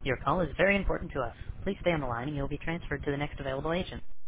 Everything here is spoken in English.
Your call is very important to us. Please stay on the line and you'll be transferred to the next available agent.